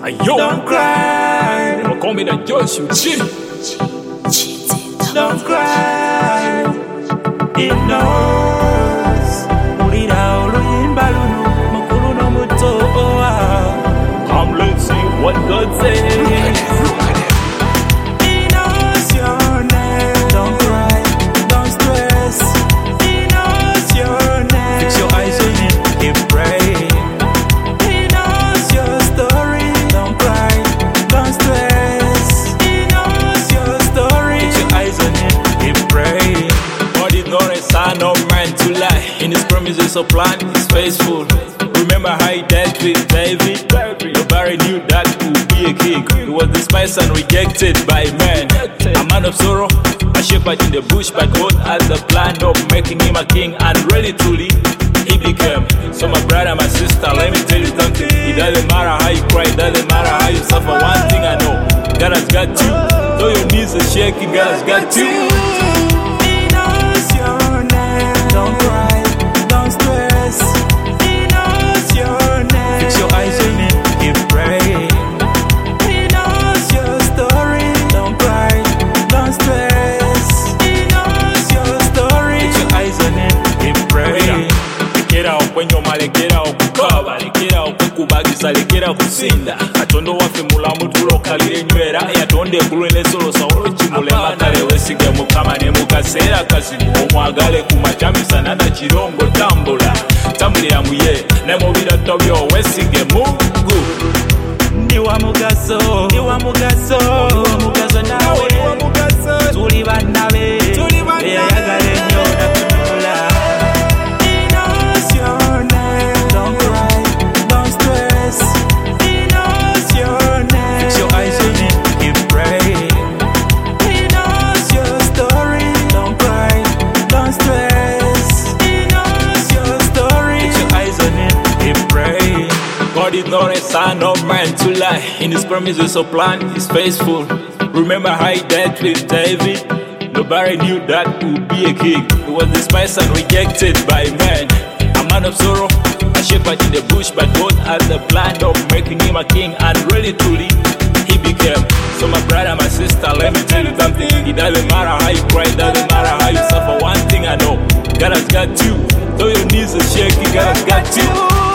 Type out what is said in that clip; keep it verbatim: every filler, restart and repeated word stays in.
Ayo, Don't cry. they call me the Josh Uchi. Don't cry. He knows. Urira oluyimba luno mukulu n'omuto. Come, let's see what God says. He knows your name. Don't cry. Don't stress. He knows your name. Fix your eyes on him. Keep praying. He knows your story. Don't cry. Don't stress. He knows your story. Fix your eyes on him. Keep praying. God is not a son of man to lie. In his promises of plan, he's faithful. Remember how he dealt with David? Nobody knew that he would be a king. He was despised and rejected by men. A man of sorrow, a shepherd in the bush, but God had the plan of making him a king, and really truly he became. So my brother, my sister, let me tell you something. It doesn't matter how you cry, it doesn't matter how you suffer. One thing I know, God has got you. Though your knees are shaking, God has got you. He knows your name. Don't cry, don't stress. He knows your name. Fix your eyes on him, keep praying. He knows your story. Don't cry, don't stress. He knows your story. Fix your eyes on him, keep praying. Lekera okwenyoma, lekera okukaaba, lekera okwekubagisa, lekera kusinda. Katonda waffe mulamu tulokalira enywera, yatonda eggulu n'ensolosa olw'ekimulema. Kale weesige Mukama ne mu kaseera kasibu, omwagale ku makya misana na kiro ng'otambula. Tambulira mu ye ne mu birooto byo, weesige Mungu. Ndi wa mugaso, ndi wa mugaso, ndi wa mugaso nawe. Tuli bannabe, eyayagala ennyo natunula. He knows your name. Don't cry, don't stress. He knows your name. Fix your eyes on him, keep praying. He knows your story. Don't cry, don't stress. He knows your story. Fix your eyes on him, keep praying. God is not a son of man to lie. In his promises of plan, he's faithful. Remember how he dealt with David? Nobody knew that he would be a king. He was despised and rejected by men. A man of sorrow, a shepherd in the bush, but God had the plan of making him a king, and really truly he became. So my brother, my sister, let me tell you something. It doesn't matter how you cry, it doesn't matter how you suffer. One thing I know, God has got you. Though your knees are shaking, God has got you.